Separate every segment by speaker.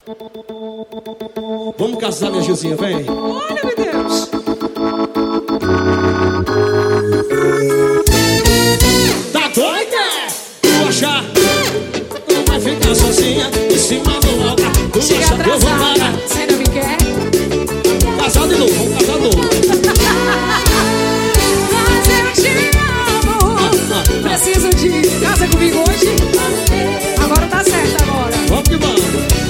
Speaker 1: Vamos casar, minha Gilzinha, vem.
Speaker 2: Olha, meu Deus.
Speaker 1: Tá doida? Tu achar que não vai ficar sozinha em cima do altar? Tu
Speaker 2: Chega
Speaker 1: acha que eu vou parar?
Speaker 2: atrasada. Você não me quer?
Speaker 1: Casar de novo, vamos casar de novo.
Speaker 2: Mas eu te amo. Preciso de casa comigo hoje? Agora tá certo agora.
Speaker 1: Vamos que vamos.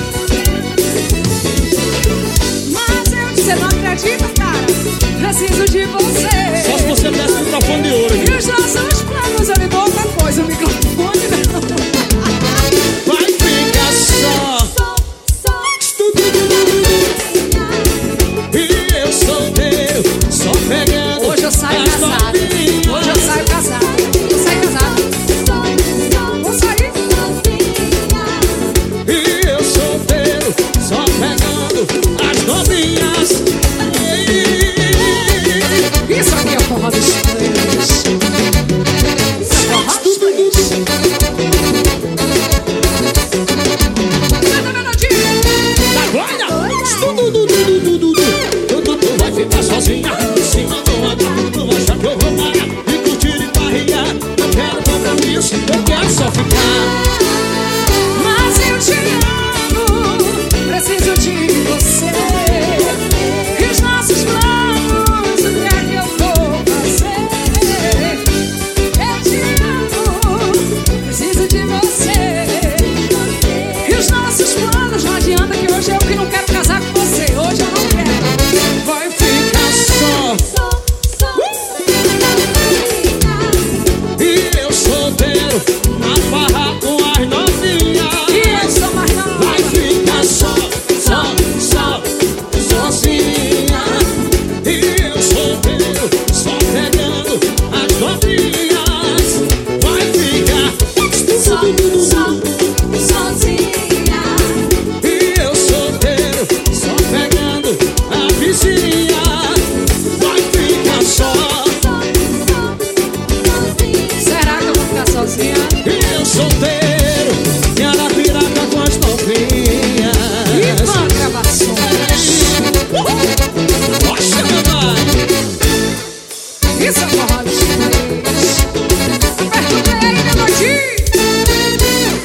Speaker 2: Você não acredita, cara? Preciso de você.
Speaker 1: Só se você desse o microfone de ouro.
Speaker 2: E os nossos planos, eu me dou outra coisa. O microfone não.
Speaker 1: Vai ficar só. E eu solteiro, só pegando.
Speaker 2: Hoje eu saio
Speaker 1: as
Speaker 2: casado.
Speaker 1: novinhas.
Speaker 2: Hoje eu saio casado. Eu saio casado. Vou sair.
Speaker 1: E eu solteiro, só pegando as novinhas.
Speaker 2: Isso aqui é o forró dos três. Isso é o forró dos três. Canta a melodia.
Speaker 1: Tu vai ficar sozinha em cima do altar. Tu acha que eu vou parar e curtir e barrigar? Eu quero compromisso, eu quero só ficar.
Speaker 2: Mas eu te amo. Preciso de você. E os nossos planos, o que é que eu vou fazer? Eu te amo. Preciso de você. E os nossos planos, não adianta que hoje eu que não quero casar com você. Hoje eu não quero.
Speaker 1: Vai ficar só. E eu solteiro, na farra com as novinhas.
Speaker 2: E eu sou mais nova.
Speaker 1: Vai ficar só, sozinha. E eu solteiro, só pegando as novinhas. Vai ficar